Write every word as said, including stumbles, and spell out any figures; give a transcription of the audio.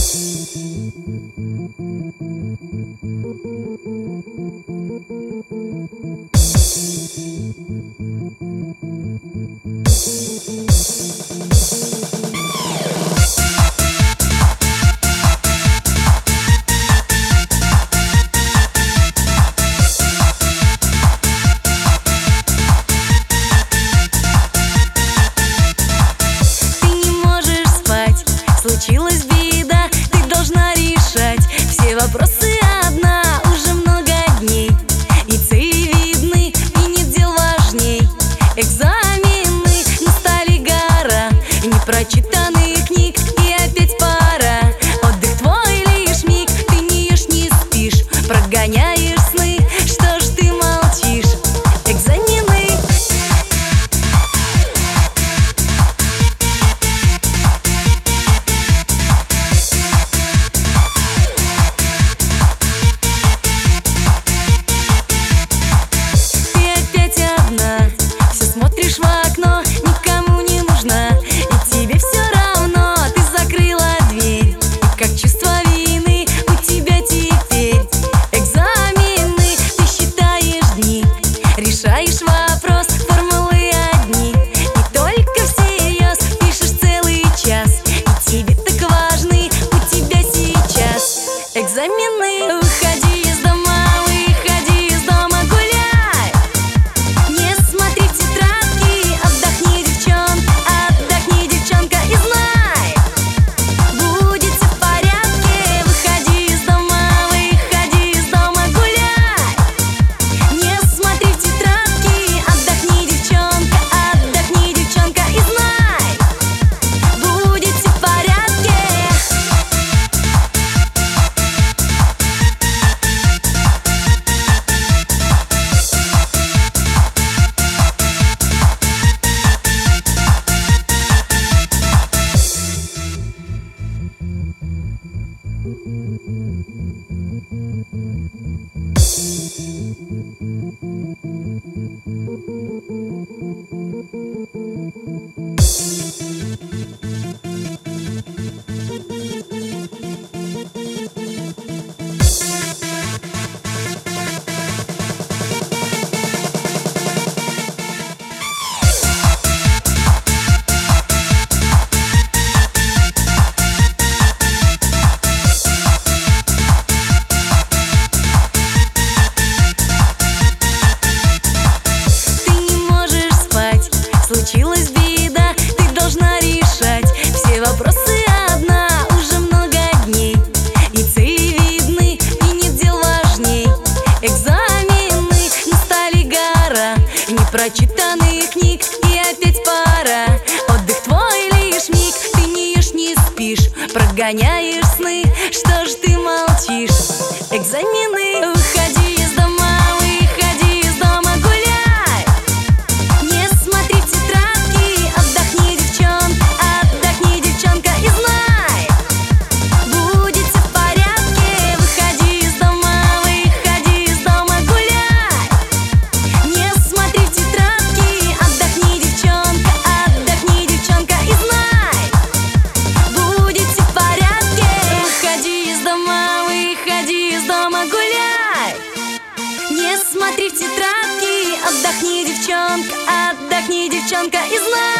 Случилась беда, ты должна решать все вопросы одна уже много дней. И цели видны, и нет дел важней. Экзамены настали гора непрочитанных книг, и опять пора. Отдых твой лишь миг, ты не ешь, не спишь, прогоняешь сны, что ж ты молчишь? Экзамены. В окно никому не нужна, и тебе все равно, ты закрыла дверь. И как чувство вины у тебя теперь. Экзамены, ты считаешь дни, решаешь вопрос, формулы одни. И только всерьез пишешь целый час, и тебе так важны у тебя сейчас экзамены. Уходи из дома, выходи из дома, гуляй. Не смотри в тетрадь, отдохни, девчонка, отдохни, девчонка, и знай, будет все в порядке. Выходи из дома, выходи из дома, гуляй. Не смотри в тетрадки, отдохни, девчонка, отдохни, девчонка, и знай, будет все в порядке. Случилась беда, ты должна решать все вопросы одна уже много дней. И цели видны, и нет дел важней. Экзамены настали гора непрочитанных книг, и опять пора. Отдых твой лишь миг, ты не ешь, не спишь, прогоняешь сны, что ж ты молчишь? Экзамены. Уходи из дома, выходи из дома, гуляй. Не смотри в тетрадки, отдохни, девчонка, отдохни, девчонка, и знай, будет все в порядке. Выходи из дома, выходи из дома, гуляй. Не смотри в тетрадки, отдохни, девчонка, отдохни, девчонка, и знай, будет все в порядке. Выходи из дома, выходи из дома, гуляй. Не смотри в тетрадки, отдохни, девчонка, отдохни, девчонка, и знай.